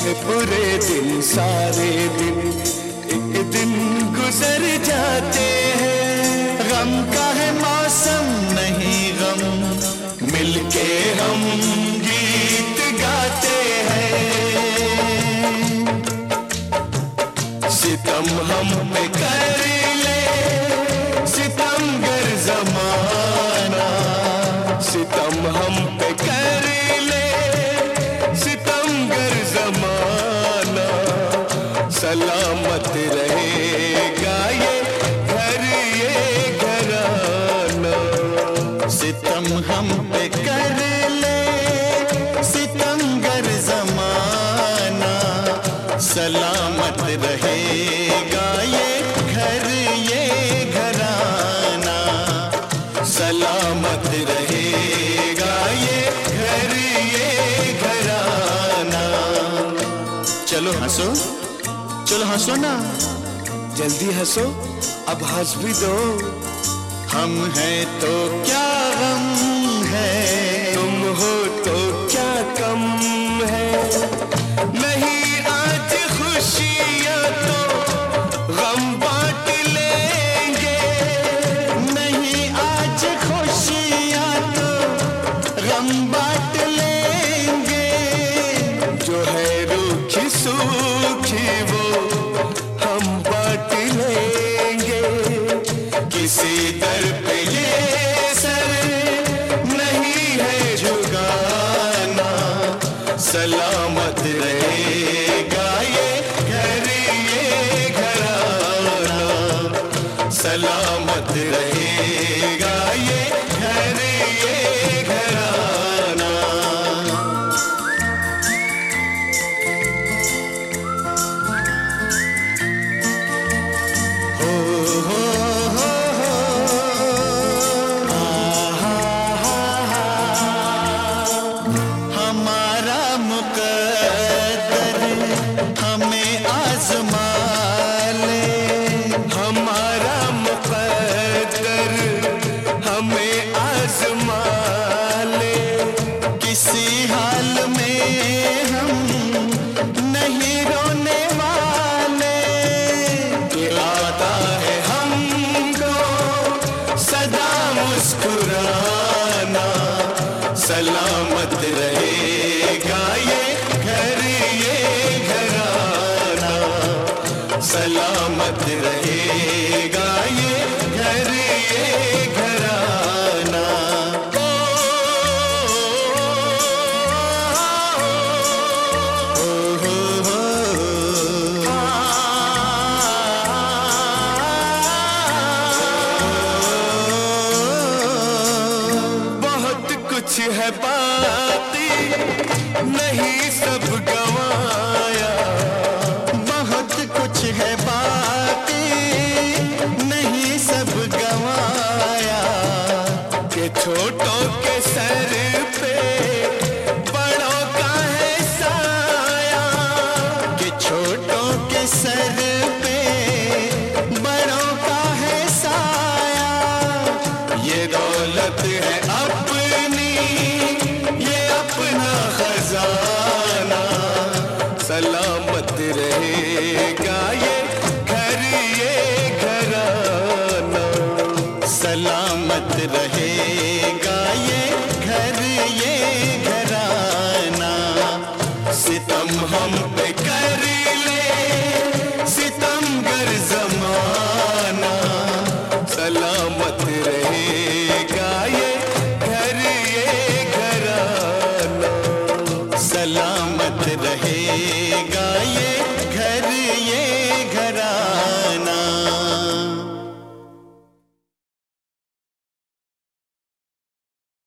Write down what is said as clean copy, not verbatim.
अच्छे बुरे दिन सारे दिन एक दिन गुजर जाते हैं। गम का है मौसम नहीं गम, मिलके हम गीत गाते हैं। सितम हम पे कर ले सितमगर ज़माना, सितम हम पे कर ले सितमगर ज़माना। सलामत रहेगा ये घर ये घराना। सितम हम पे कर ले सितमगर ज़माना, सलामत रहेगा ये घर ये घराना। सलामत रहेगा ये घर ये घराना। चलो हंसो, चलो हंसो ना, जल्दी हंसो, अब हंस भी दो। हम हैं तो क्या गम है, तुम हो तो क्या कम है। नहीं आज खुशियाँ तो गम बांट लेंगे, नहीं आज खुशियाँ तो गम बांट लेंगे। जो है रूखी सूखी वो हम बांट लेंगे। किसी दर पे ये सर नहीं है झुकाना। सलामत रहेगा ये घर ये घराना। सलामत रहेगा ये घर ये घराना। हो हो हो हमारा मुकद्दर हमें आज़मा ले। हमारा मुकद्दर हमें आज़मा ले। किसी हाल में हम नहीं रोने वाले। ये आता है हमको सदा मुस्कुराना। सलामत रहेगा ये घर ये घराना। सलामत रहेगा ये घर ये घराना। ओ, हो, हो, बहुत कुछ है बाकी नहीं सब गवाया। बहुत कुछ है बाकी नहीं सब गवाया। के छोटों के सर पे बड़ों का है साया। के छोटों के सर पे बड़ों का है साया। ये दौलत है अपनी ये अपना खजाना। सलामत रहेगा ये घर ये घराना। सलामत रहेगा ये घर ये घराना। सितम हम पे कर ले सितमगर ज़माना। सलामत रहेगा ये घर ये घराना। सलामत रहेगा